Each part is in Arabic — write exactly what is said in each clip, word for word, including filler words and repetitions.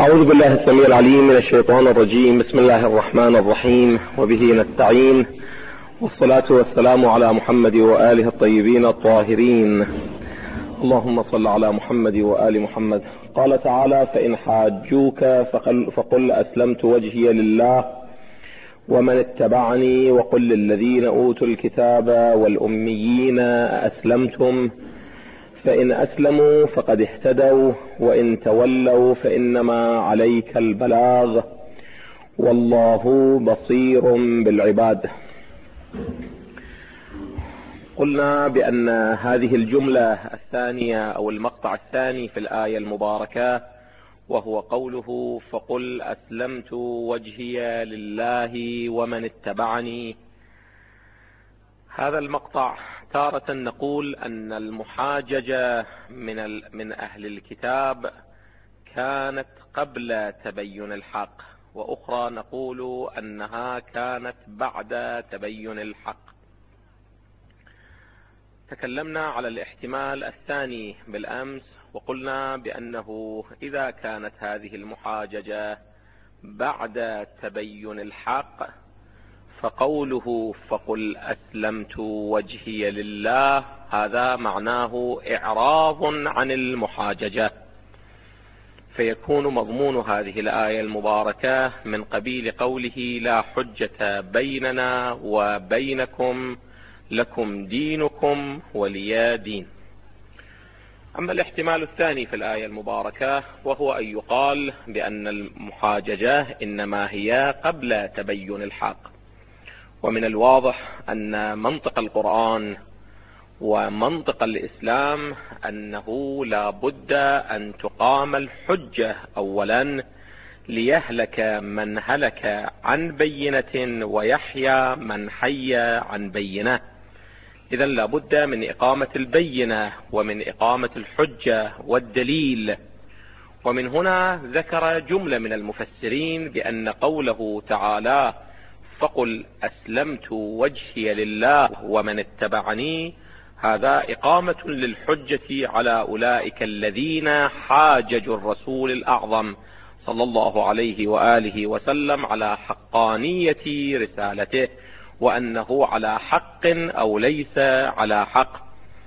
أعوذ بالله السميع العليم من الشيطان الرجيم. بسم الله الرحمن الرحيم، وبه نستعين، والصلاة والسلام على محمد وآله الطيبين الطاهرين. اللهم صل على محمد وآل محمد. قال تعالى: فإن حاجوك فقل أسلمت وجهي لله ومن اتبعني وقل للذين أوتوا الكتاب والأميين أسلمتم فإن أسلموا فقد اهتدوا وإن تولوا فإنما عليك البلاغ والله بصير بالعباد. قلنا بأن هذه الجملة الثانية أو المقطع الثاني في الآية المباركة، وهو قوله: فقل أسلمت وجهي لله ومن اتبعني. هذا المقطع تارة نقول أن المحاججة من من أهل الكتاب كانت قبل تبين الحق، وأخرى نقول أنها كانت بعد تبين الحق. تكلمنا على الاحتمال الثاني بالأمس، وقلنا بأنه إذا كانت هذه المحاججة بعد تبين الحق فقوله فقل أسلمت وجهي لله هذا معناه إعراض عن المحاججة، فيكون مضمون هذه الآية المباركة من قبيل قوله: لا حجة بيننا وبينكم لكم دينكم ولي دين. أما الاحتمال الثاني في الآية المباركة، وهو أن يقال بأن المحاججة إنما هي قبل تبين الحق. ومن الواضح أن منطق القرآن ومنطق الإسلام أنه لا بد أن تقام الحجة أولا ليهلك من هلك عن بينة ويحيى من حي عن بينة. إذن لا بد من إقامة البينة ومن إقامة الحجة والدليل. ومن هنا ذكر جملة من المفسرين بأن قوله تعالى: فقل أسلمت وجهي لله ومن اتبعني، هذا إقامة للحجة على أولئك الذين حاججوا الرسول الأعظم صلى الله عليه وآله وسلم على حقانية رسالته، وأنه على حق أو ليس على حق.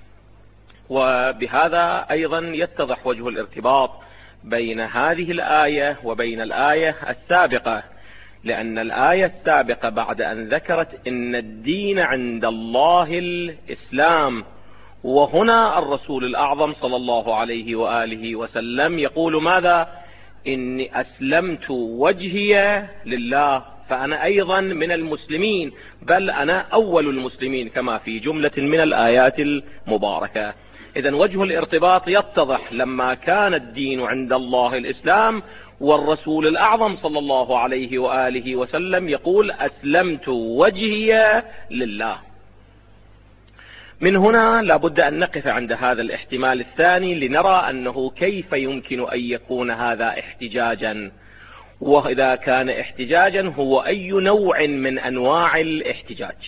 وبهذا أيضا يتضح وجه الارتباط بين هذه الآية وبين الآية السابقة، لأن الآية السابقة بعد أن ذكرت إن الدين عند الله الإسلام، وهنا الرسول الأعظم صلى الله عليه وآله وسلم يقول ماذا؟ إني أسلمت وجهي لله، فأنا أيضا من المسلمين، بل أنا أول المسلمين كما في جملة من الآيات المباركة. إذن وجه الارتباط يتضح لما كان الدين عند الله الإسلام، والرسول الأعظم صلى الله عليه وآله وسلم يقول أسلمت وجهي لله. من هنا لابد أن نقف عند هذا الاحتمال الثاني لنرى أنه كيف يمكن أن يكون هذا احتجاجا، وإذا كان احتجاجا هو أي نوع من أنواع الاحتجاج.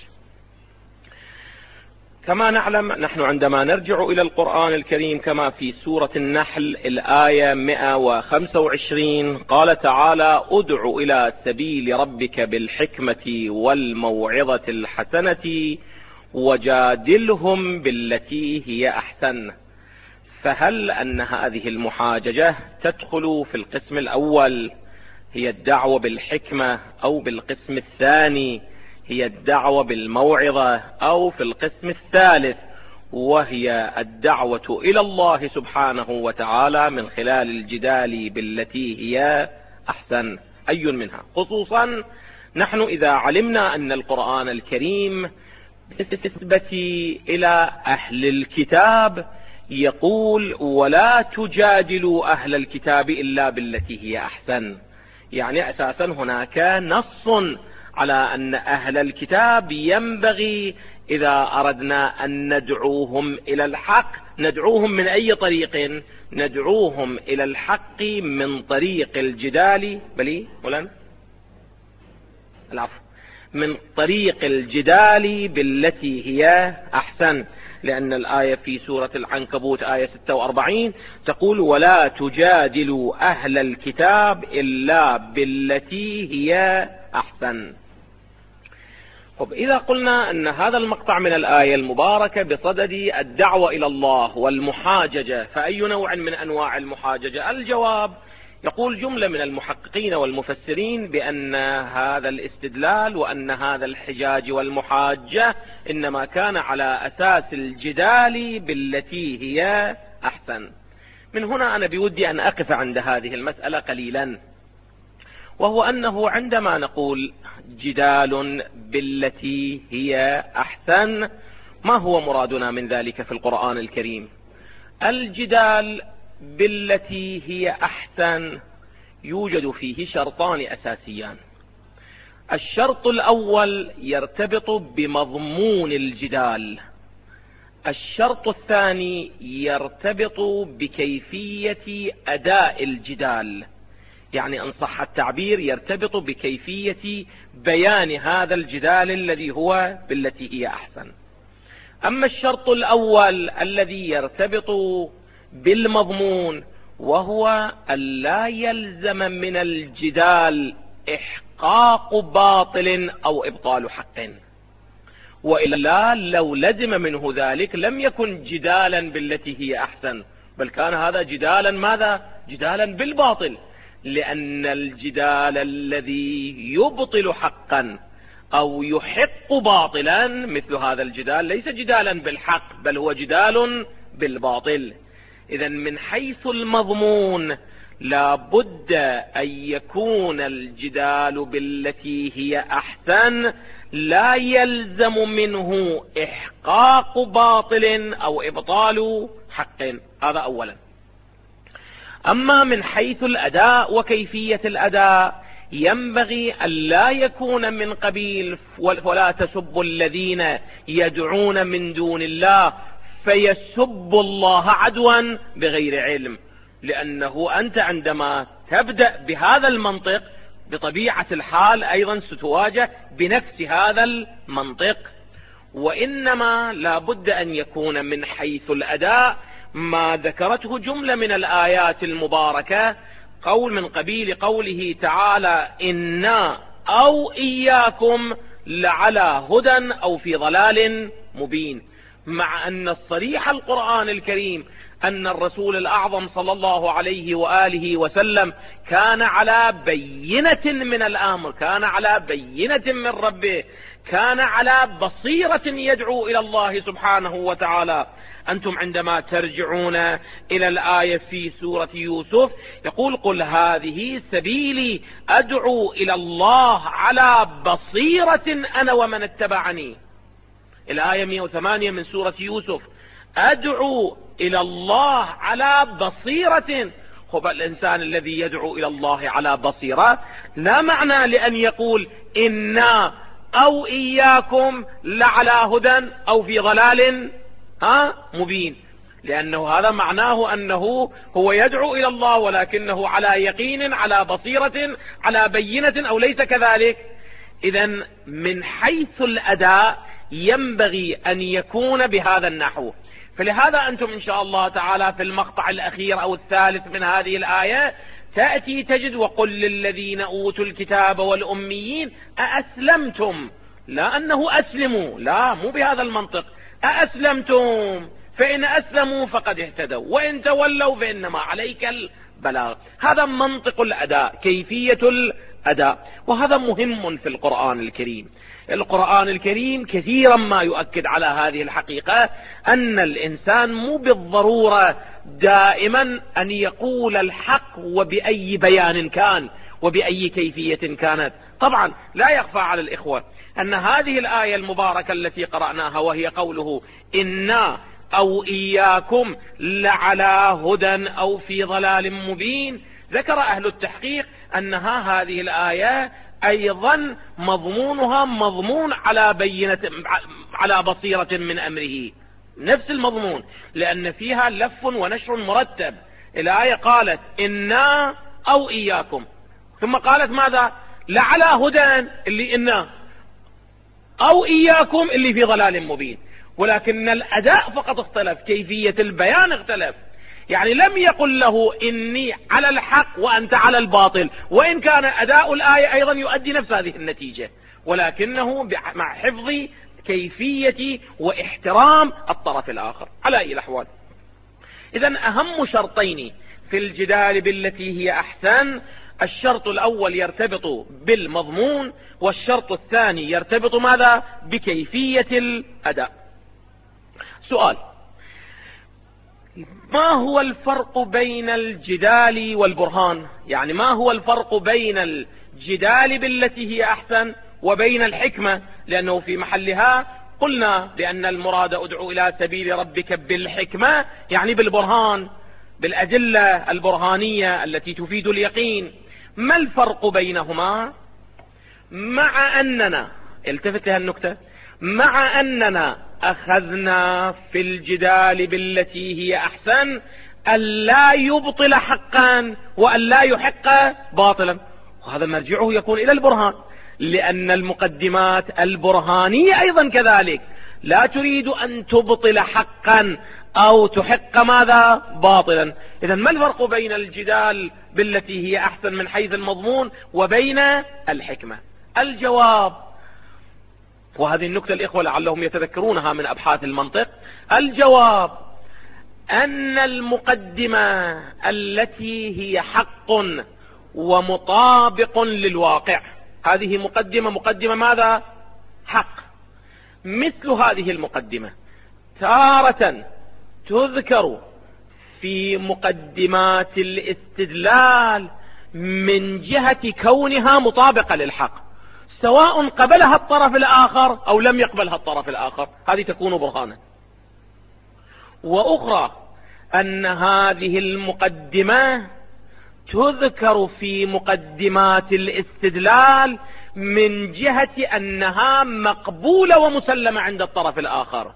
كما نعلم نحن عندما نرجع إلى القرآن الكريم كما في سورة النحل الآية مئة وخمسة وعشرين، قال تعالى: ادع إلى سبيل ربك بالحكمة والموعظة الحسنة وجادلهم بالتي هي أحسن. فهل أن هذه المحاججة تدخل في القسم الأول هي الدعوة بالحكمة، أو بالقسم الثاني هي الدعوة بالموعظة، أو في القسم الثالث وهي الدعوة إلى الله سبحانه وتعالى من خلال الجدال بالتي هي أحسن؟ أي منها؟ خصوصا نحن إذا علمنا أن القرآن الكريم بالنسبة إلى أهل الكتاب يقول: ولا تجادلوا أهل الكتاب إلا بالتي هي أحسن. يعني أساسا هناك نص على أن أهل الكتاب ينبغي إذا أردنا أن ندعوهم إلى الحق ندعوهم من أي طريق؟ ندعوهم إلى الحق من طريق الجدال. بلي مولانا العفو، من طريق الجدال بالتي هي أحسن، لأن الآية في سورة العنكبوت آية ستة وأربعين تقول ولا تجادلوا أهل الكتاب إلا بالتي هي أحسن. طب إذا قلنا أن هذا المقطع من الآية المباركة بصدد الدعوة إلى الله والمحاججة، فأي نوع من أنواع المحاججة؟ الجواب يقول جملة من المحققين والمفسرين بأن هذا الاستدلال وأن هذا الحجاج والمحاجة إنما كان على أساس الجدال بالتي هي أحسن. من هنا أنا بودي أن أقف عند هذه المسألة قليلا، وهو أنه عندما نقول جدال بالتي هي أحسن، ما هو مرادنا من ذلك في القرآن الكريم؟ الجدال بالتي هي أحسن يوجد فيه شرطان أساسيان. الشرط الأول يرتبط بمضمون الجدال، الشرط الثاني يرتبط بكيفية أداء الجدال، يعني إن صح التعبير يرتبط بكيفية بيان هذا الجدال الذي هو بالتي هي أحسن. أما الشرط الأول الذي يرتبط بالمضمون، وهو أن لا يلزم من الجدال إحقاق باطل أو إبطال حق، وإلا لو لزم منه ذلك لم يكن جدالا بالتي هي أحسن، بل كان هذا جدالا ماذا؟ جدالا بالباطل، لأن الجدال الذي يبطل حقا أو يحق باطلا مثل هذا الجدال ليس جدالا بالحق، بل هو جدال بالباطل. إذن من حيث المضمون لا بد أن يكون الجدال بالتي هي أحسن لا يلزم منه إحقاق باطل أو إبطال حق، هذا أولا. أما من حيث الأداء وكيفية الأداء ينبغي أن لا يكون من قبيل ولا تسبوا الذين يدعون من دون الله فيسبوا الله عدوا بغير علم، لأنه أنت عندما تبدأ بهذا المنطق بطبيعة الحال أيضا ستواجه بنفس هذا المنطق. وإنما لا بد أن يكون من حيث الأداء ما ذكرته جملة من الآيات المباركة، قول من قبيل قوله تعالى إنا أو إياكم لعلى هدى أو في ضلال مبين، مع أن الصريح القرآن الكريم أن الرسول الأعظم صلى الله عليه وآله وسلم كان على بينة من الأمر، كان على بينة من ربه، كان على بصيرة يدعو إلى الله سبحانه وتعالى. أنتم عندما ترجعون إلى الآية في سورة يوسف يقول قل هذه سبيلي أدعو إلى الله على بصيرة أنا ومن اتبعني، الآية مئة وثمانية من سورة يوسف، أدعو إلى الله على بصيرة. خب الإنسان الذي يدعو إلى الله على بصيرة لا معنى لأن يقول إنا أو إياكم لعلى هدى أو في ضلال ها مبين، لأنه هذا معناه أنه هو يدعو إلى الله ولكنه على يقين على بصيرة على بينة، أو ليس كذلك. إذن من حيث الأداء ينبغي أن يكون بهذا النحو. فلهذا أنتم إن شاء الله تعالى في المقطع الأخير أو الثالث من هذه الآية تأتي تجد وقل للذين أوتوا الكتاب والأميين أأسلمتم، لا أنه أسلموا، لا مو بهذا المنطق، أأسلمتم فإن أسلموا فقد اهتدوا وإن تولوا فإنما عليك البلاغ. هذا منطق الأداء، كيفية الأداء، وهذا مهم في القرآن الكريم. القرآن الكريم كثيرا ما يؤكد على هذه الحقيقة، أن الإنسان مو بالضرورة دائما أن يقول الحق وبأي بيان كان وبأي كيفية كانت. طبعا لا يخفى على الإخوة أن هذه الآية المباركة التي قرأناها وهي قوله إنا أو إياكم لعلى هدى أو في ضلال مبين، ذكر أهل التحقيق أنها هذه الآية أيضا مضمونها مضمون على بينة على بصيرة من أمره، نفس المضمون، لأن فيها لف ونشر مرتب. الآية قالت إنا أو إياكم، ثم قالت ماذا؟ لعلى هدى اللي إنا، أو إياكم اللي في ضلال مبين، ولكن الأداء فقط اختلف، كيفية البيان اختلف. يعني لم يقل له إني على الحق وأنت على الباطل، وإن كان أداء الآية أيضا يؤدي نفس هذه النتيجة، ولكنه مع حفظ كيفية واحترام الطرف الآخر على أي الأحوال. إذن أهم شرطين في الجدال بالتي هي أحسن: الشرط الأول يرتبط بالمضمون، والشرط الثاني يرتبط ماذا؟ بكيفية الأداء. سؤال: ما هو الفرق بين الجدال والبرهان؟ يعني ما هو الفرق بين الجدال بالتي هي أحسن وبين الحكمة؟ لأنه في محلها قلنا لأن المراد ادعو إلى سبيل ربك بالحكمة، يعني بالبرهان، بالأدلة البرهانية التي تفيد اليقين. ما الفرق بينهما؟ مع أننا، التفت لها النكتة، مع أننا أخذنا في الجدال بالتي هي أحسن أن لا يبطل حقا وأن لا يحق باطلا، وهذا مرجعه يكون إلى البرهان، لأن المقدمات البرهانية أيضا كذلك لا تريد أن تبطل حقا أو تحق ماذا؟ باطلا. إذن ما الفرق بين الجدال بالتي هي أحسن من حيث المضمون وبين الحكمة؟ الجواب، وهذه النكتة الإخوة لعلهم يتذكرونها من أبحاث المنطق، الجواب أن المقدمة التي هي حق ومطابق للواقع، هذه مقدمة مقدمة ماذا؟ حق. مثل هذه المقدمة تارة تذكر في مقدمات الاستدلال من جهة كونها مطابقة للحق، سواء قبلها الطرف الآخر أو لم يقبلها الطرف الآخر، هذه تكون برهانا. وأخرى أن هذه المقدمة تذكر في مقدمات الاستدلال من جهة أنها مقبولة ومسلمة عند الطرف الآخر،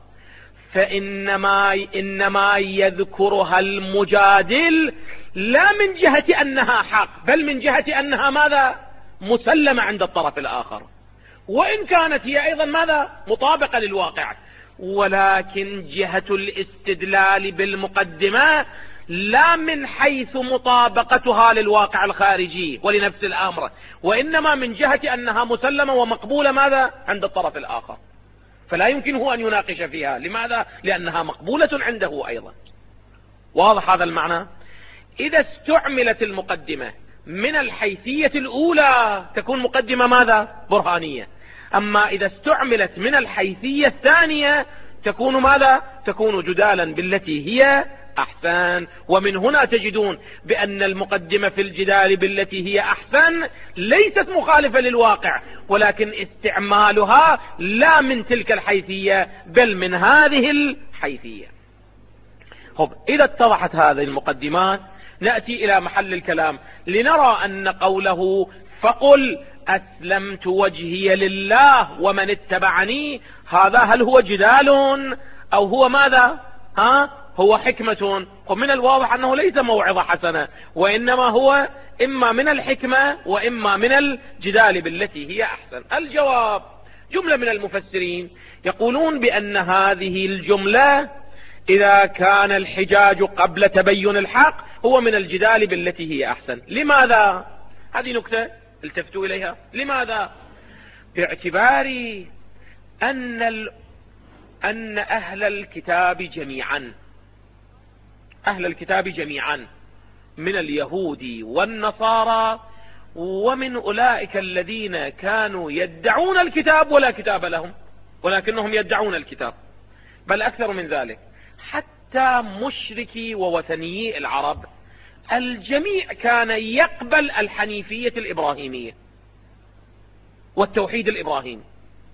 فإنما إنما يذكرها المجادل لا من جهة أنها حق، بل من جهة أنها ماذا؟ مسلمة عند الطرف الآخر، وإن كانت هي أيضا ماذا؟ مطابقة للواقع، ولكن جهة الاستدلال بالمقدمة لا من حيث مطابقتها للواقع الخارجي ولنفس الأمر، وإنما من جهة أنها مسلمة ومقبولة ماذا؟ عند الطرف الآخر، فلا يمكنه أن يناقش فيها. لماذا؟ لأنها مقبولة عنده أيضا. واضح هذا المعنى؟ إذا استعملت المقدمة من الحيثية الأولى تكون مقدمة ماذا؟ برهانية. أما إذا استعملت من الحيثية الثانية تكون ماذا؟ تكون جدالا بالتي هي أحسن. ومن هنا تجدون بأن المقدمة في الجدال بالتي هي أحسن ليست مخالفة للواقع، ولكن استعمالها لا من تلك الحيثية بل من هذه الحيثية. طب إذا اتضحت هذه المقدمات نأتي إلى محل الكلام لنرى أن قوله فقل أسلمت وجهي لله ومن اتبعني، هذا هل هو جدال أو هو ماذا؟ ها؟ هو حكمة. ومن الواضح أنه ليس موعظة حسنة، وإنما هو إما من الحكمة وإما من الجدال بالتي هي أحسن. الجواب، جملة من المفسرين يقولون بأن هذه الجملة إذا كان الحجاج قبل تبين الحق هو من الجدال بالتي هي أحسن. لماذا؟ هذه نكتة التفتوا إليها. لماذا؟ باعتبار أن ال... أن أهل الكتاب جميعا أهل الكتاب جميعا من اليهود والنصارى ومن أولئك الذين كانوا يدعون الكتاب ولا كتاب لهم، ولكنهم يدعون الكتاب، بل أكثر من ذلك حتى مشركي ووثنيي العرب الجميع كان يقبل الحنيفية الإبراهيمية والتوحيد الإبراهيمي.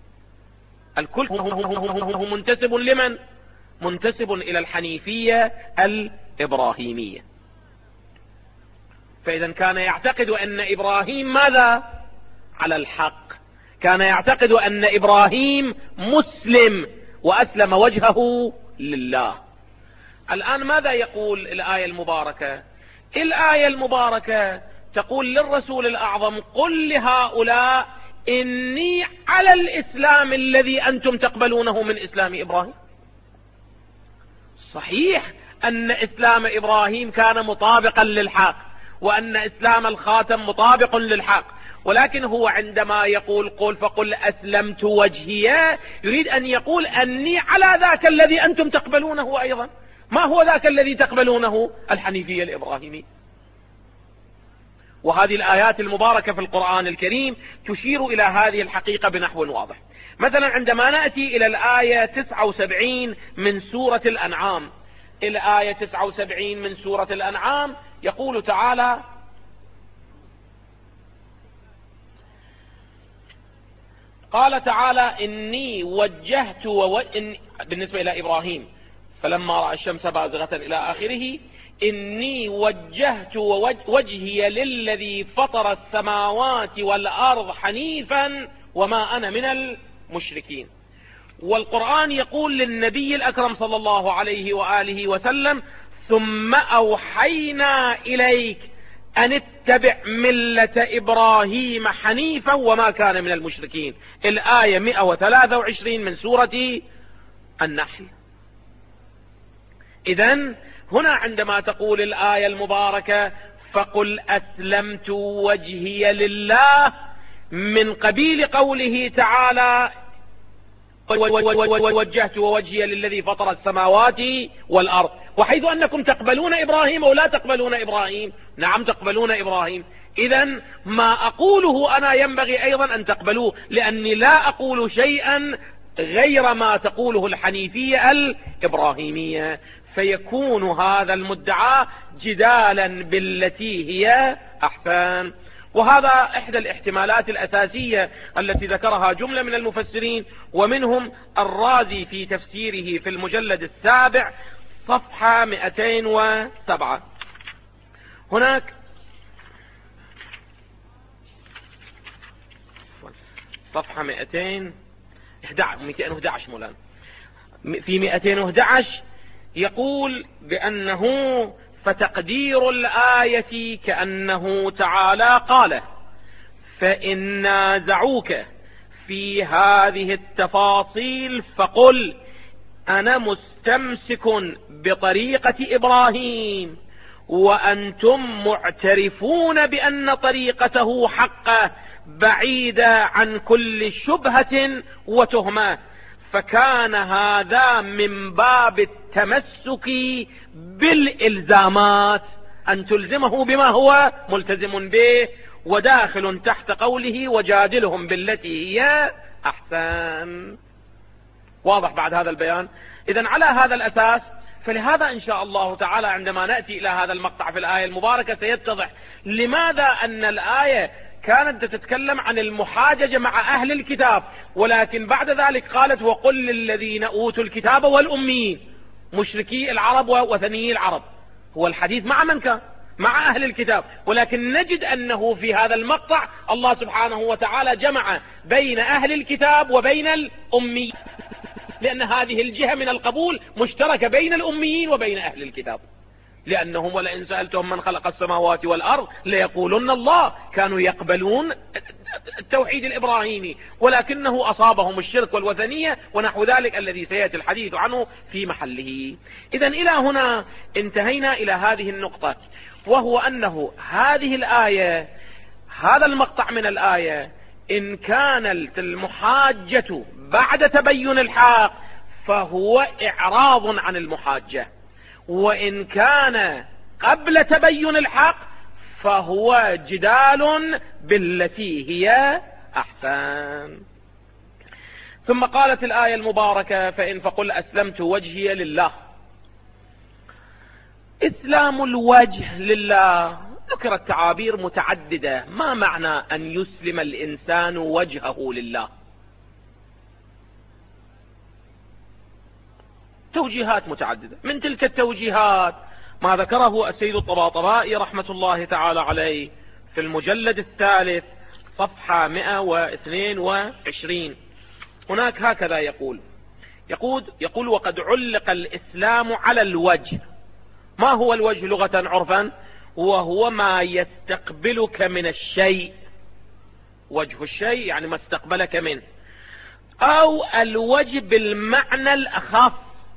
الكل هو منتسب لمن؟ منتسب إلى الحنيفية الإبراهيمية. فإذا كان يعتقد أن إبراهيم ماذا؟ على الحق، كان يعتقد أن إبراهيم مسلم وأسلم وجهه لله. الآن ماذا يقول الآية المباركة؟ الآية المباركة تقول للرسول الأعظم قل لهؤلاء إني على الإسلام الذي أنتم تقبلونه من إسلام إبراهيم. صحيح أن إسلام إبراهيم كان مطابقا للحق، وأن إسلام الخاتم مطابق للحق، ولكن هو عندما يقول قل فقل أسلمت وجهي يريد أن يقول أني على ذاك الذي أنتم تقبلونه أيضا. ما هو ذاك الذي تقبلونه؟ الحنيفية الإبراهيمية. وهذه الآيات المباركة في القرآن الكريم تشير إلى هذه الحقيقة بنحو واضح. مثلا عندما نأتي إلى الآية تسعة وسبعين من سورة الأنعام، الآية تسعة وسبعين من سورة الأنعام يقول تعالى: قال تعالى: إني وجهت وو... إن... بالنسبة إلى إبراهيم فلما رأى الشمس بازغة إلى آخره: إني وجهت وجهي للذي فطر السماوات والأرض حنيفا وما أنا من المشركين. والقرآن يقول للنبي الأكرم صلى الله عليه وآله وسلم: ثم أوحينا إليك أن اتبع ملة إبراهيم حنيفا وما كان من المشركين. الآية مئة وثلاثة وعشرين من سورة النحل. إذن هنا عندما تقول الآية المباركة فقل أسلمت وجهي لله، من قبيل قوله تعالى: وجهت وجهي للذي فطر السماوات والأرض، وحيث أنكم تقبلون إبراهيم أو لا تقبلون إبراهيم؟ نعم تقبلون إبراهيم. إذن ما أقوله أنا ينبغي أيضا أن تقبلوه، لأني لا أقول شيئا غير ما تقوله الحنيفية الإبراهيمية، فيكون هذا المدعى جدالا بالتي هي أحسن. وهذا إحدى الاحتمالات الأساسية التي ذكرها جملة من المفسرين، ومنهم الرازي في تفسيره في المجلد السابع صفحة مئتين وسبعة. هناك صفحة مئتين وأحد عشر مولانا، في مئتين وأحد عشر يقول بأنه فتقدير الآية كأنه تعالى قال: فإن نازعوك في هذه التفاصيل فقل أنا مستمسك بطريقة إبراهيم وأنتم معترفون بأن طريقته حقة بعيدة عن كل شبهة وتهمة، فكان هذا من باب التمسك بالإلزامات، أن تلزمه بما هو ملتزم به، وداخل تحت قوله وجادلهم بالتي هي أحسن. واضح بعد هذا البيان؟ إذن على هذا الأساس فلهذا إن شاء الله تعالى عندما نأتي إلى هذا المقطع في الآية المباركة سيتضح لماذا أن الآية كانت تتكلم عن المحاججة مع أهل الكتاب، ولكن بعد ذلك قالت وقل للذين أوتوا الكتاب والأميين، مشركي العرب ووثنيي العرب. هو الحديث مع من كان؟ مع أهل الكتاب، ولكن نجد أنه في هذا المقطع الله سبحانه وتعالى جمع بين أهل الكتاب وبين الأمي، لأن هذه الجهة من القبول مشتركة بين الأميين وبين أهل الكتاب، لأنهم ولئن سألتهم من خلق السماوات والأرض ليقولن الله. كانوا يقبلون التوحيد الإبراهيمي، ولكنه أصابهم الشرك والوثنية ونحو ذلك الذي سيأتي الحديث عنه في محله. إذن إلى هنا انتهينا إلى هذه النقطة، وهو أنه هذه الآية، هذا المقطع من الآية، إن كانت المحاجة بعد تبين الحق فهو إعراض عن المحاجة، وإن كان قبل تبين الحق فهو جدال بالتي هي أحسن. ثم قالت الآية المباركة فإن فقل أسلمت وجهي لله. إسلام الوجه لله ذكرت تعابير متعددة. ما معنى أن يسلم الإنسان وجهه لله؟ توجيهات متعددة. من تلك التوجيهات ما ذكره السيد الطباطبائي رحمة الله تعالى عليه في المجلد الثالث صفحة مئة واثنين وعشرين. هناك هكذا يقول يقول يقول وقد علق الإسلام على الوجه. ما هو الوجه لغة عرفا؟ وهو ما يستقبلك من الشيء. وجه الشيء يعني ما استقبلك منه، أو الوجه بالمعنى الأخص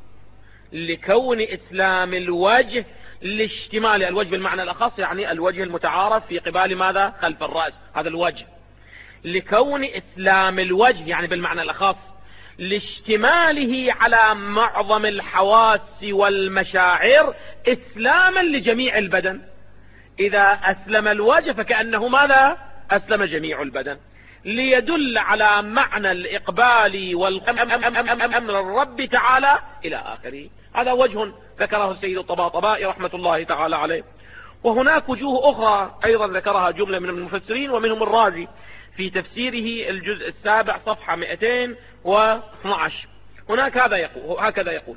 لكون إسلام الوجه لاشتمال الوجه بالمعنى الأخص، يعني الوجه المتعارف في قبال ماذا؟ خلف الرأس، هذا الوجه. لكون إسلام الوجه يعني بالمعنى الأخص لاشتماله على معظم الحواس والمشاعر إسلاما لجميع البدن. إذا أسلم الوجه فكأنه ماذا؟ أسلم جميع البدن، ليدل على معنى الإقبال والأمر الرب تعالى إلى آخره. هذا وجه ذكره السيد الطباطبائي رحمة الله تعالى عليه. وهناك وجوه أخرى أيضا ذكرها جملة من المفسرين ومنهم الرازي في تفسيره الجزء السابع صفحة مئتين واثني عشر. هناك هذا يقول هكذا يقول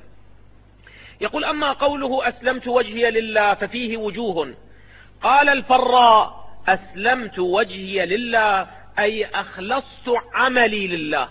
يقول أما قوله أسلمت وجهي لله ففيه وجوه. قال الفراء أسلمت وجهي لله أي أخلصت عملي لله.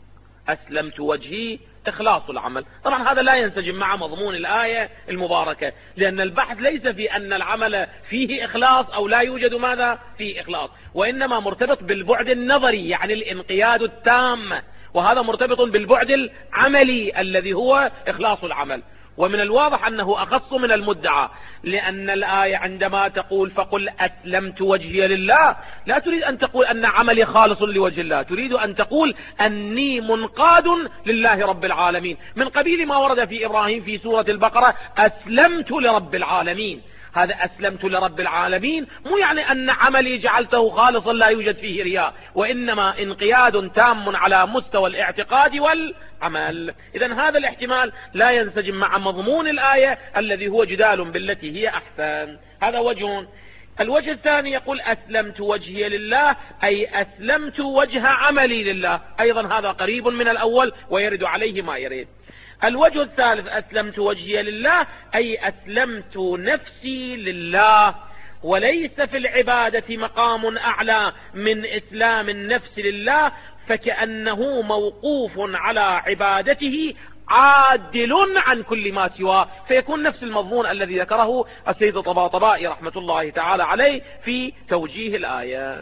أسلمت وجهي إخلاص العمل. طبعا هذا لا ينسجم مع مضمون الآية المباركة، لأن البحث ليس في أن العمل فيه إخلاص أو لا يوجد ماذا فيه إخلاص، وإنما مرتبط بالبعد النظري يعني الانقياد التام، وهذا مرتبط بالبعد العملي الذي هو إخلاص العمل. ومن الواضح أنه أخص من المدعى، لأن الآية عندما تقول فقل أسلمت وجهي لله لا تريد أن تقول أن عملي خالص لوجه الله، تريد أن تقول أني منقاد لله رب العالمين، من قبيل ما ورد في إبراهيم في سورة البقرة أسلمت لرب العالمين. هذا أسلمت لرب العالمين مو يعني أن عملي جعلته خالصا لا يوجد فيه رياء، وإنما انقياد تام على مستوى الاعتقاد والعمل. إذن هذا الاحتمال لا ينسجم مع مضمون الآية الذي هو جدال بالتي هي أحسن. هذا وجه. الوجه الثاني يقول أسلمت وجهي لله أي أسلمت وجه عملي لله، أيضا هذا قريب من الأول ويرد عليه ما يريد. الوجه الثالث أسلمت وجهي لله أي أسلمت نفسي لله، وليس في العبادة مقام أعلى من إسلام النفس لله، فكأنه موقوف على عبادته عادل عن كل ما سواه، فيكون نفس المضمون الذي ذكره السيد الطباطبائي رحمة الله تعالى عليه في توجيه الآية.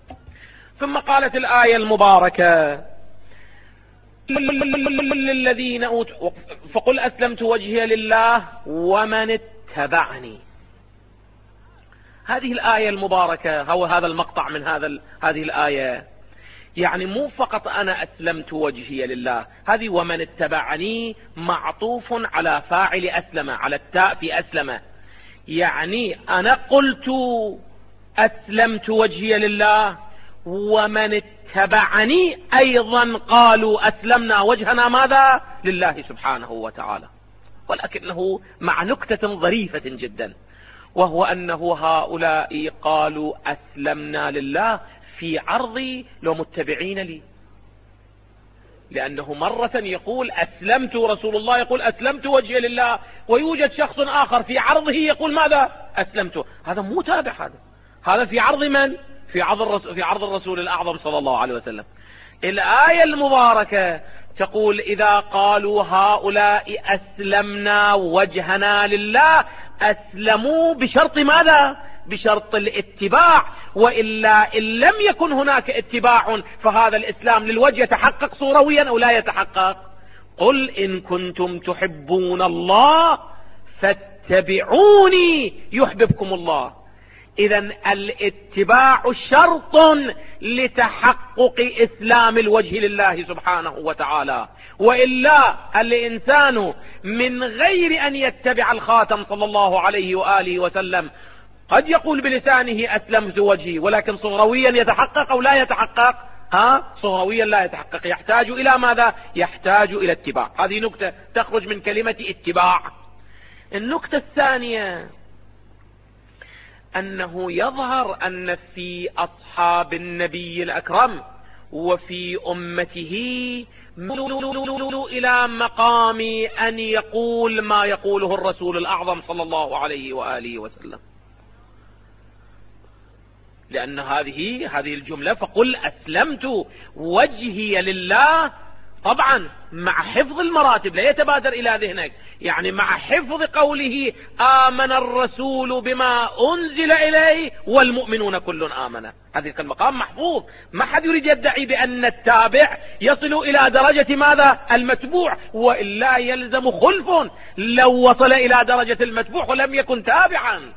ثم قالت الآية المباركة للذين أوتوا فقل أسلمت وجهي لله ومن اتبعني. هذه الآية المباركة هو هذا المقطع من هذا هذه الآية، يعني مو فقط أنا أسلمت وجهي لله، هذه ومن اتبعني معطوف على فاعل أسلم، على التاء في أسلم، يعني أنا قلت أسلمت وجهي لله ومن اتبعني أيضا قالوا أسلمنا وجهنا ماذا؟ لله سبحانه وتعالى. ولكنه مع نكتة ظريفة جدا، وهو أنه هؤلاء قالوا أسلمنا لله في عرضي لو متبعين لي، لأنه مرة يقول أسلمت، رسول الله يقول أسلمت وجهي لله، ويوجد شخص آخر في عرضه يقول ماذا؟ أسلمت. هذا مو تابع، هذا هذا في عرض من؟ في عرض الرسول, في عرض الرسول الأعظم صلى الله عليه وسلم. الآية المباركة تقول إذا قالوا هؤلاء أسلمنا وجهنا لله، أسلموا بشرط ماذا؟ بشرط الاتباع، وإلا إن لم يكن هناك اتباع فهذا الإسلام للوجه يتحقق صورويا أو لا يتحقق. قل إن كنتم تحبون الله فاتبعوني يحببكم الله. إذن الاتباع شرط لتحقق إسلام الوجه لله سبحانه وتعالى، وإلا الإنسان من غير أن يتبع الخاتم صلى الله عليه وآله وسلم قد يقول بلسانه أسلمت وجهي، ولكن صغرويا يتحقق أو لا يتحقق؟ ها صغرويا لا يتحقق، يحتاج إلى ماذا؟ يحتاج إلى اتباع. هذه نكتة تخرج من كلمة اتباع. النكتة الثانية أنه يظهر أن في أصحاب النبي الأكرم وفي أمته إلى مقام أن يقول ما يقوله الرسول الأعظم صلى الله عليه وآله وسلم، لأن هذه هذه الجملة فقل أسلمت وجهي لله طبعا مع حفظ المراتب، لا يتبادر إلى ذهنك، يعني مع حفظ قوله آمن الرسول بما أنزل إليه والمؤمنون كل آمن، هذا المقام محفوظ. ما حد يريد يدعي بأن التابع يصل إلى درجة ماذا؟ المتبوع، وإلا يلزم خلف لو وصل إلى درجة المتبوع ولم يكن تابعا.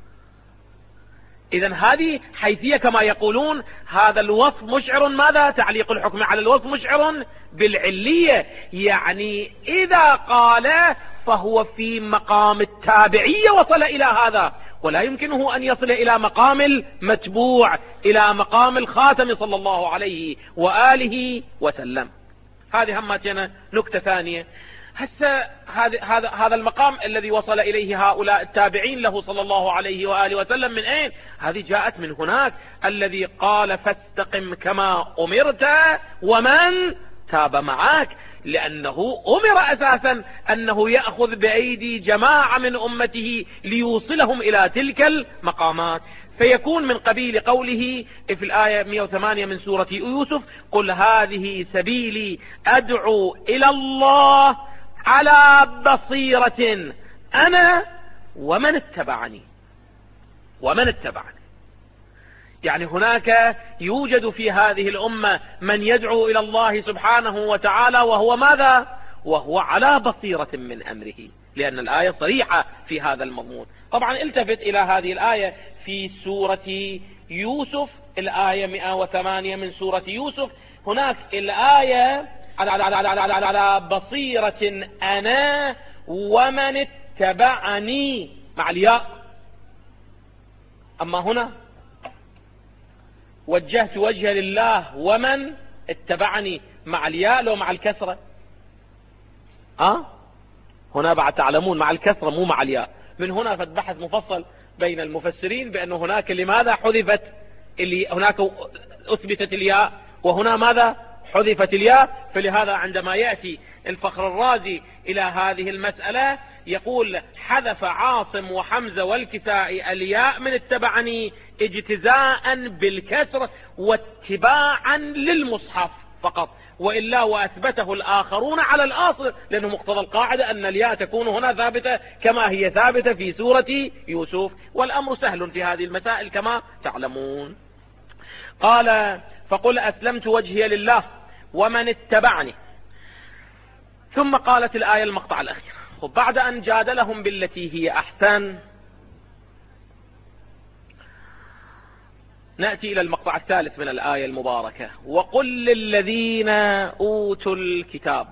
إذن هذه حيثية كما يقولون، هذا الوصف مشعر ماذا؟ تعليق الحكم على الوصف مشعر بالعلية، يعني إذا قال فهو في مقام التابعية وصل إلى هذا، ولا يمكنه أن يصل إلى مقام المتبوع، إلى مقام الخاتم صلى الله عليه وآله وسلم. هذه همتنا. نكتة ثانية، هسه هذا هذا هذا المقام الذي وصل إليه هؤلاء التابعين له صلى الله عليه وآله وسلم من أين؟ هذه جاءت من هناك، الذي قال فاستقم كما أمرت ومن تاب معك، لأنه أمر أساسا أنه يأخذ بأيدي جماعة من أمته ليوصلهم إلى تلك المقامات، فيكون من قبيل قوله في الآية مئة وثمانية من سورة يوسف قل هذه سبيلي أدعو إلى الله على بصيرة أنا ومن اتبعني. ومن اتبعني يعني هناك يوجد في هذه الأمة من يدعو إلى الله سبحانه وتعالى وهو ماذا؟ وهو على بصيرة من أمره، لأن الآية صريحة في هذا المضمون. طبعا التفت إلى هذه الآية في سورة يوسف، الآية مئة وثمانية من سورة يوسف، هناك الآية على, على, على, على, على, على بصيرة أنا ومن اتبعني مع الياء، أما هنا وجهت وجه لله ومن اتبعني مع الياء لو مع الكسرة؟ أه؟ هنا بعد تعلمون مع الكسرة مو مع الياء. من هنا فالبحث مفصل بين المفسرين بأن هناك لماذا حذفت اللي هناك أثبتت الياء وهنا ماذا حذفت الياء. فلهذا عندما يأتي الفخر الرازي إلى هذه المسألة يقول حذف عاصم وحمزة والكسائي الياء من اتبعني اجتزاء بالكسر واتباعا للمصحف فقط، وإلا وأثبته الآخرون على الأصل، لأنه مقتضى القاعدة أن الياء تكون هنا ثابتة كما هي ثابتة في سورة يوسف، والأمر سهل في هذه المسائل كما تعلمون. قال فقل أسلمت وجهي لله ومن اتبعني، ثم قالت الآية المقطع الأخير بعد أن جادلهم بالتي هي أحسن، نأتي إلى المقطع الثالث من الآية المباركة وقل للذين أوتوا الكتاب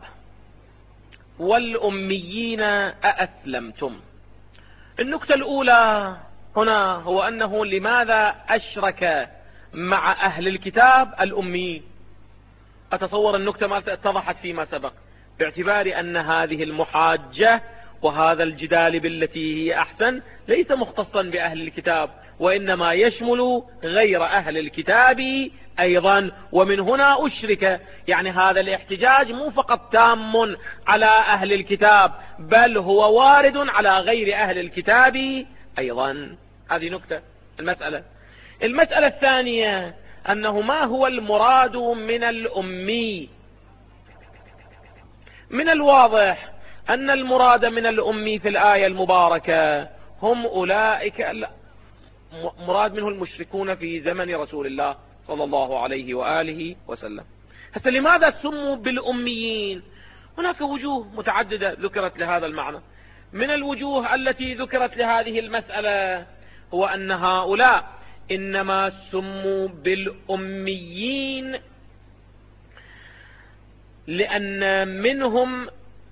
والأميين أأسلمتم. النكتة الأولى هنا هو أنه لماذا أشرك مع أهل الكتاب الأميين؟ أتصور النكتة ما اتضحت فيما سبق، باعتبار أن هذه المحاجة وهذا الجدال بالتي هي أحسن ليس مختصا بأهل الكتاب، وإنما يشمل غير أهل الكتاب أيضا. ومن هنا أشرك، يعني هذا الاحتجاج مو فقط تام على أهل الكتاب بل هو وارد على غير أهل الكتاب أيضا. هذه نكتة المسألة. المسألة الثانية أنه ما هو المراد من الأمي؟ من الواضح أن المراد من الأمي في الآية المباركة هم أولئك مراد منه المشركون في زمن رسول الله صلى الله عليه وآله وسلم. هسه لماذا سموا بالأميين؟ هناك وجوه متعددة ذكرت لهذا المعنى. من الوجوه التي ذكرت لهذه المسألة هو أن هؤلاء إنما سموا بالأميين لأن منهم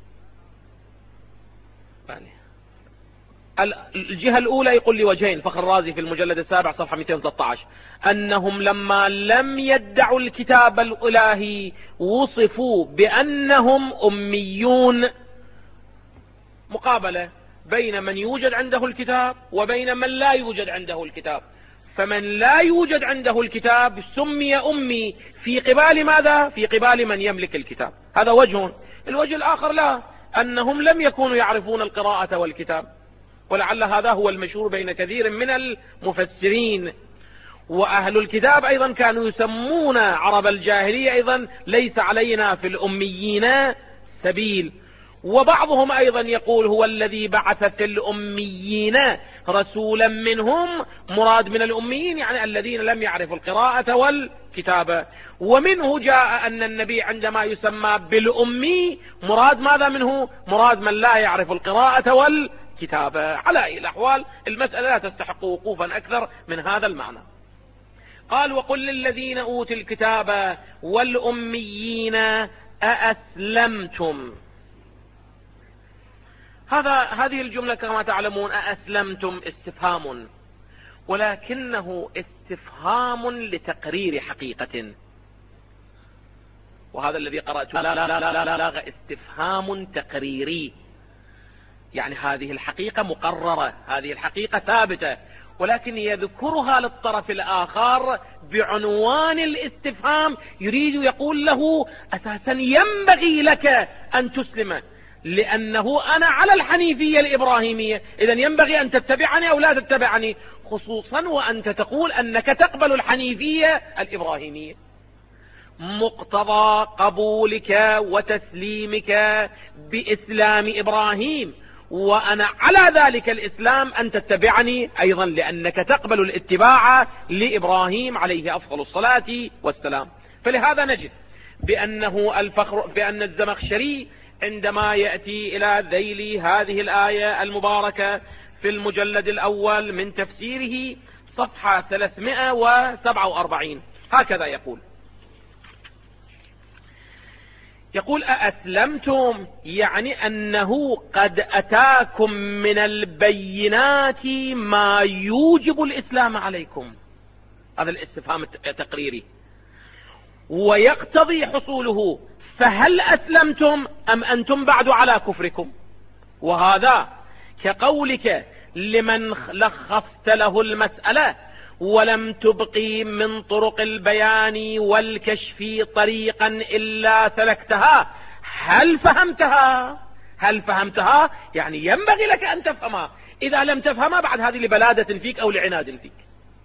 الجهة الأولى يقول لي وجهين، فخر الرازي في المجلد السابع صفحة مئتين وثلاثة عشر، أنهم لما لم يدعوا الكتاب الإلهي وصفوا بأنهم أميون، مقابلة بين من يوجد عنده الكتاب وبين من لا يوجد عنده الكتاب. فمن لا يوجد عنده الكتاب سمي أمي في قبال ماذا؟ في قبال من يملك الكتاب. هذا وجه. الوجه الآخر لا، أنهم لم يكونوا يعرفون القراءة والكتاب، ولعل هذا هو المشهور بين كثير من المفسرين. وأهل الكتاب أيضا كانوا يسمون عرب الجاهلية أيضا ليس علينا في الأميين سبيل. وبعضهم أيضا يقول هو الذي بعث في الأميين رسولا منهم، مراد من الأميين يعني الذين لم يعرفوا القراءة والكتابة. ومنه جاء أن النبي عندما يسمى بالأمي مراد ماذا منه؟ مراد من لا يعرف القراءة والكتابة. على أي الأحوال المسألة لا تستحق وقوفا أكثر من هذا المعنى. قال وقل للذين أوتوا الكتاب والأميين أأسلمتم. هذا هذه الجملة كما تعلمون أأسلمتم استفهام، ولكنه استفهام لتقرير حقيقة، وهذا الذي قرأته لا لا لا لا لا لا استفهام تقريري، يعني هذه الحقيقة مقررة، هذه الحقيقة ثابتة، ولكن يذكرها للطرف الآخر بعنوان الاستفهام، يريد يقول له أساسا ينبغي لك أن تسلم لأنه أنا على الحنيفية الإبراهيمية، إذا ينبغي أن تتبعني أو لا تتبعني، خصوصا وأنت تقول أنك تقبل الحنيفية الإبراهيمية. مقتضى قبولك وتسليمك بإسلام إبراهيم وأنا على ذلك الإسلام أن تتبعني أيضا، لأنك تقبل الاتباع لإبراهيم عليه أفضل الصلاة والسلام. فلهذا نجد بأنه الفخر بأن الزمخشري عندما يأتي إلى ذيل هذه الآية المباركة في المجلد الأول من تفسيره صفحة ثلاثمائة وسبعة وأربعين هكذا يقول: يقول أأسلمتم، يعني أنه قد أتاكم من البينات ما يوجب الإسلام عليكم. هذا الاستفهام التقريري، ويقتضي حصوله فهل أسلمتم أم أنتم بعد على كفركم؟ وهذا كقولك لمن لخصت له المسألة ولم تبقي من طرق البيان والكشف طريقا إلا سلكتها، هل فهمتها؟ هل فهمتها؟ يعني ينبغي لك أن تفهمها، إذا لم تفهمها بعد هذه لبلادة فيك أو لعناد فيك.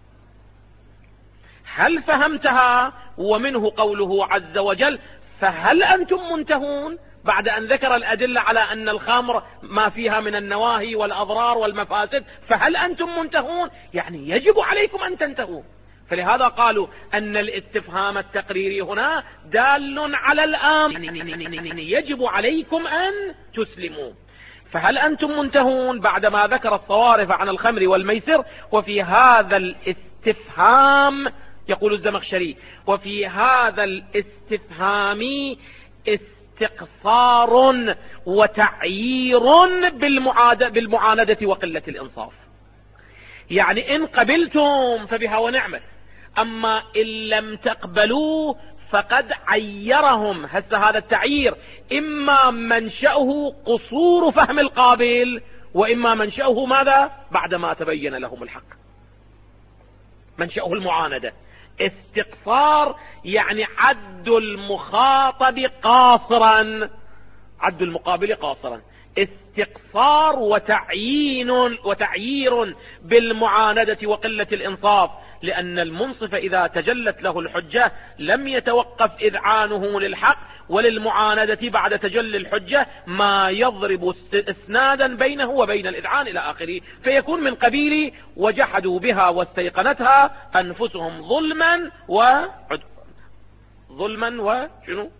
هل فهمتها؟ ومنه قوله عز وجل: فهل أنتم منتهون؟ بعد أن ذكر الأدلة على أن الخمر ما فيها من النواهي والأضرار والمفاسد، فهل أنتم منتهون؟ يعني يجب عليكم أن تنتهوا. فلهذا قالوا أن الاستفهام التقريري هنا دال على الأمر، يعني يجب عليكم أن تسلموا. فهل أنتم منتهون بعدما ذكر الصوارف عن الخمر والميسر. وفي هذا الاستفهام يقول الزمخشري: وفي هذا الاستفهام استقصار وتعيير بالمعاندة وقلة الإنصاف. يعني إن قبلتم فبها ونعمت، أما إن لم تقبلوا فقد عيرهم. هسه هذا التعيير إما منشأه قصور فهم القابل، وإما منشأه ماذا؟ بعدما تبين لهم الحق منشأه المعاندة. استقصار يعني عد المخاطب قاصرا، عد المقابل قاصرا. استقصار وتعيين وتعيير بالمعاندة وقلة الإنصاف، لأن المنصف إذا تجلت له الحجة لم يتوقف إذعانه للحق وللمعاندة بعد تجلي الحجة ما يضرب اسنادا بينه وبين الإذعان إلى آخره، فيكون من قبيل وجحدوا بها واستيقنتها أنفسهم ظلما وعد ظلما وشنو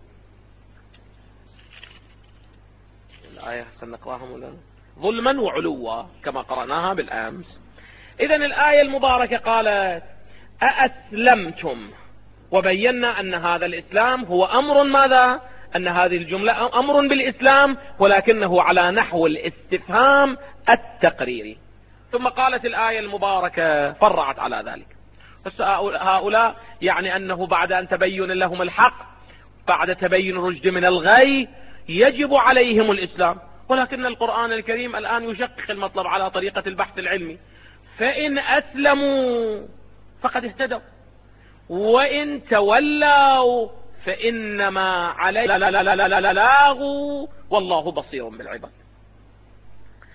الآية سنقراها مولانا ظلما وعلوا كما قرأناها بالأمس. إذن الآية المباركة قالت أأسلمتم، وبينا أن هذا الإسلام هو أمر ماذا؟ أن هذه الجملة أمر بالإسلام ولكنه على نحو الاستفهام التقريري. ثم قالت الآية المباركة فرعت على ذلك. هؤلاء يعني أنه بعد أن تبين لهم الحق، بعد تبين الرشد من الغي، يجب عليهم الإسلام. ولكن القرآن الكريم الآن يشقق المطلب على طريقة البحث العلمي: فإن أسلموا فقد اهتدوا، وإن تولوا فإنما عليه البلاغ والله بصير بالعباد.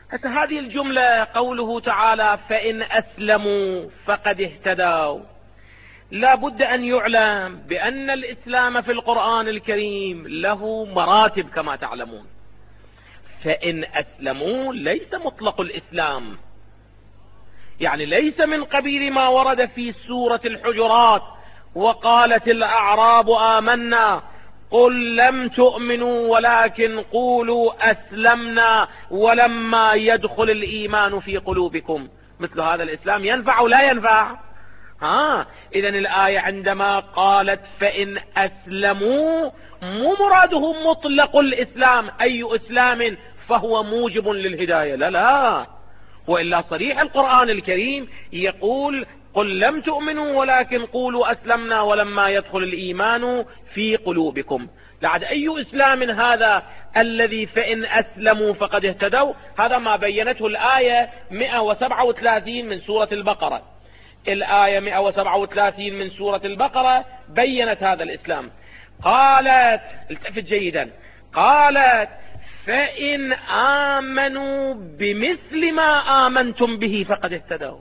هسه هذه الجملة قوله تعالى فإن أسلموا فقد اهتدوا، لا بد أن يعلم بأن الإسلام في القرآن الكريم له مراتب كما تعلمون. فإن أسلموا ليس مطلق الإسلام، يعني ليس من قبيل ما ورد في سورة الحجرات وقالت الأعراب آمنا قل لم تؤمنوا ولكن قولوا أسلمنا ولما يدخل الإيمان في قلوبكم. مثل هذا الإسلام ينفع ولا ينفع؟ ها إذن الآية عندما قالت فإن أسلموا مو مراده مطلق الإسلام، أي إسلام فهو موجب للهداية، لا لا، وإلا صريح القرآن الكريم يقول قل لم تؤمنوا ولكن قولوا أسلمنا ولما يدخل الإيمان في قلوبكم. لعد أي إسلام هذا الذي فإن أسلموا فقد اهتدوا؟ هذا ما بينته الآية مئة وسبعة وثلاثين من سورة البقرة. الآية مئة وسبعة وثلاثين من سورة البقرة بينت هذا الإسلام. قالت، التفت جيدا، قالت فإن آمنوا بمثل ما آمنتم به فقد اهتدوا.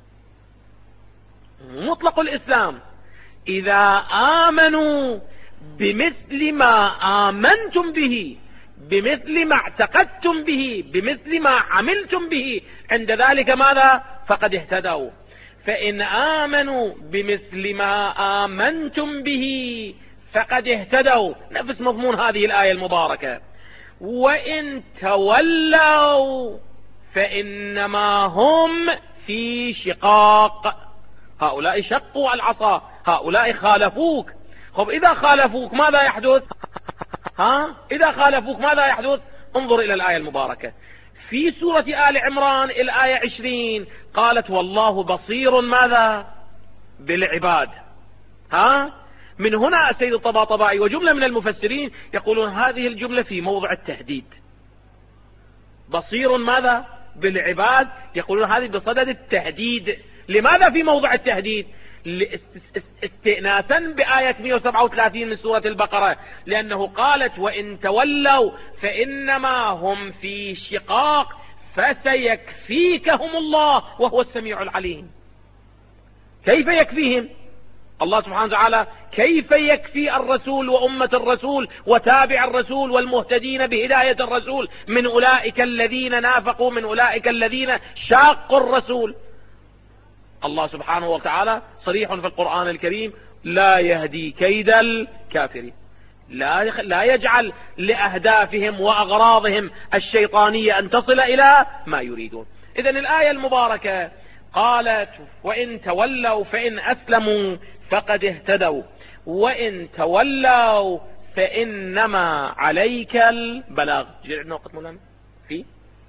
مطلق الإسلام إذا آمنوا بمثل ما آمنتم به، بمثل ما اعتقدتم به، بمثل ما عملتم به، عند ذلك ماذا؟ فقد اهتدوا. فإن آمنوا بمثل ما آمنتم به فقد اهتدوا، نفس مضمون هذه الآية المباركة. وإن تولوا فإنما هم في شقاق، هؤلاء شقوا العصا، هؤلاء خالفوك. خب إذا خالفوك ماذا يحدث؟ ها إذا خالفوك ماذا يحدث؟ انظر إلى الآية المباركة في سورة آل عمران الآية عشرين، قالت والله بصير ماذا؟ بالعباد. ها من هنا السيد الطباطبائي وجملة من المفسرين يقولون هذه الجملة في موضع التهديد. بصير ماذا؟ بالعباد، يقولون هذه بصدد التهديد. لماذا في موضع التهديد؟ استئناسا بآية مئة وسبعة وثلاثين من سورة البقرة، لأنه قالت وإن تولوا فإنما هم في شقاق فسيكفيكهم الله وهو السميع العليم. كيف يكفيهم الله سبحانه وتعالى؟ كيف يكفي الرسول وأمة الرسول وتابع الرسول والمهتدين بهداية الرسول من أولئك الذين نافقوا، من أولئك الذين شاقوا الرسول؟ الله سبحانه وتعالى صريح في القرآن الكريم لا يهدي كيد الكافرين، لا لا يجعل لأهدافهم وأغراضهم الشيطانية أن تصل إلى ما يريدون. إذن الآية المباركة قالت وإن تولوا فإن أسلموا فقد اهتدوا وإن تولوا فإنما عليك البلاغ. جعلنا وقت مولانا في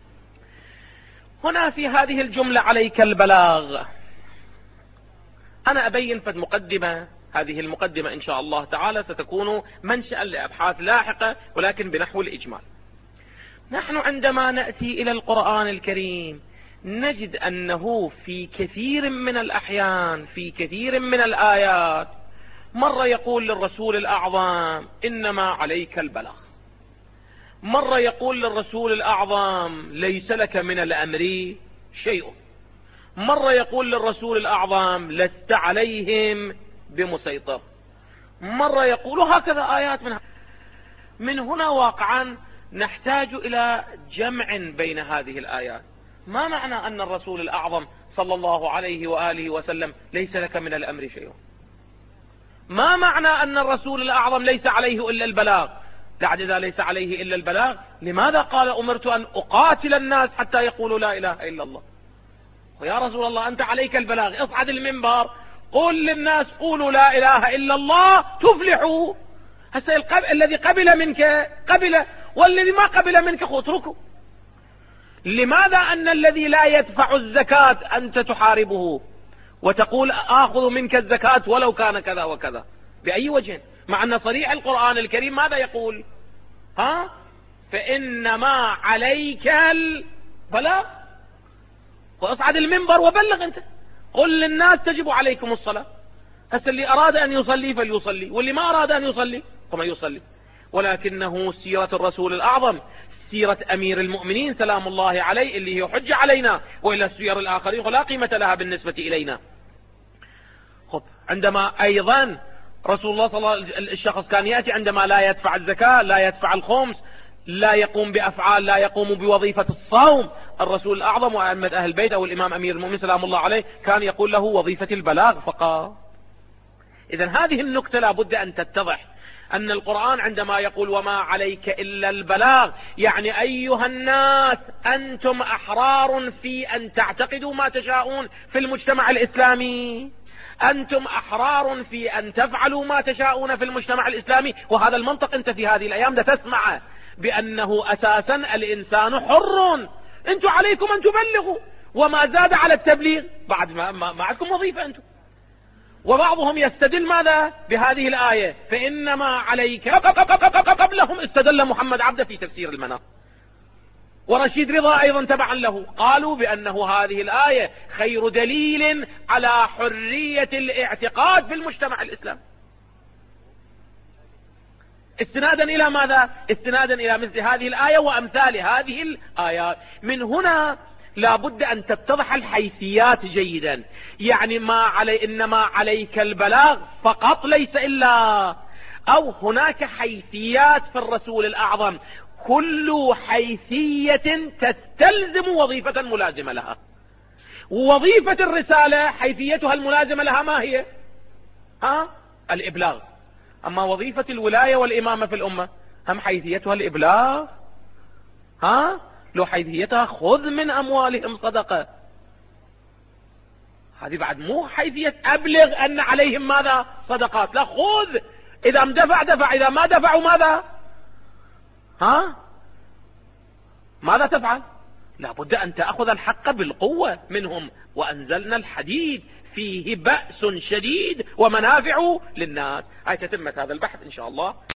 هنا في هذه الجملة عليك البلاغ. أنا أبين فد مقدمة، هذه المقدمة إن شاء الله تعالى ستكون منشأ لأبحاث لاحقة، ولكن بنحو الإجمال. نحن عندما نأتي إلى القرآن الكريم نجد أنه في كثير من الأحيان، في كثير من الآيات، مرة يقول للرسول الأعظم إنما عليك البلاغ، مرة يقول للرسول الأعظم ليس لك من الأمر شيء، مرة يقول للرسول الأعظم لست عليهم بمسيطر، مرة يقول هكذا آيات منها. من هنا واقعا نحتاج إلى جمع بين هذه الآيات. ما معنى أن الرسول الأعظم صلى الله عليه وآله وسلم ليس لك من الأمر شيء؟ ما معنى أن الرسول الأعظم ليس عليه إلا البلاغ؟ بعد إذا ليس عليه إلا البلاغ لماذا قال أمرت أن أقاتل الناس حتى يقولوا لا إله إلا الله؟ ويا رسول الله أنت عليك البلاغ، اصعد المنبر قل للناس قولوا لا إله إلا الله تفلحوا. هسه القب... الذي قبل منك قبل، والذي ما قبل منك اتركه. لماذا أن الذي لا يدفع الزكاة أنت تحاربه وتقول آخذ منك الزكاة ولو كان كذا وكذا؟ بأي وجه؟ مع أن صريح القرآن الكريم ماذا يقول؟ ها فإنما عليك البلاغ، واصعد المنبر وبلغ أنت، قل للناس تجب عليكم الصلاة. هسه اللي أراد أن يصلي فليصلي، واللي ما أراد أن يصلي فما يصلي. ولكنه سيرة الرسول الأعظم، سيرة أمير المؤمنين سلام الله عليه اللي هي حجة علينا، وإلا السير الآخرين ولا قيمة لها بالنسبة إلينا. خب عندما أيضا رسول الله صلى الله عليه وسلم الشخص كان يأتي عندما لا يدفع الزكاة، لا يدفع الخمس، لا يقوم بأفعال، لا يقوم بوظيفة الصوم، الرسول الأعظم وأئمة أهل البيت أو الإمام أمير المؤمنين سلام الله عليه كان يقول له وظيفة البلاغ فقط. إذن هذه النكتة لابد أن تتضح، أن القرآن عندما يقول وما عليك إلا البلاغ، يعني أيها الناس أنتم أحرار في أن تعتقدوا ما تشاءون في المجتمع الإسلامي، أنتم أحرار في أن تفعلوا ما تشاءون في المجتمع الإسلامي. وهذا المنطق أنت في هذه الأيام ده تسمع بأنه أساسا الإنسان حر، أنتم عليكم أن تبلغوا، وما زاد على التبليغ بعد ما, ما, ما عندكم وظيفة أنتم. وبعضهم يستدل ماذا بهذه الآية؟ فإنما عليك قبلهم استدل محمد عبده في تفسير المنار، ورشيد رضا أيضا تبعا له، قالوا بأنه هذه الآية خير دليل على حرية الاعتقاد في المجتمع الإسلامي. استنادا إلى ماذا؟ استنادا إلى مثل هذه الآية وأمثال هذه الآيات. من هنا لابد أن تتضح الحيثيات جيدا، يعني ما علي إنما عليك البلاغ فقط ليس إلا، أو هناك حيثيات في الرسول الأعظم كل حيثية تستلزم وظيفة ملازمة لها. وظيفة الرسالة حيثيتها الملازمة لها ما هي؟ ها؟ الإبلاغ. أما وظيفة الولاية والإمامة في الأمة هم حيثيتها الإبلاغ؟ ها؟ لو حيثيتها خذ من أموالهم صدقة، هذه بعد مو حيثية أبلغ أن عليهم ماذا؟ صدقات، لا، خذ، إذا دفع دفع، إذا ما دفعوا ماذا؟ ها؟ ماذا تفعل؟ لابد أن تأخذ الحق بالقوة منهم. وأنزلنا الحديد فيه بأس شديد ومنافع للناس. هاي تتمة هذا البحث إن شاء الله.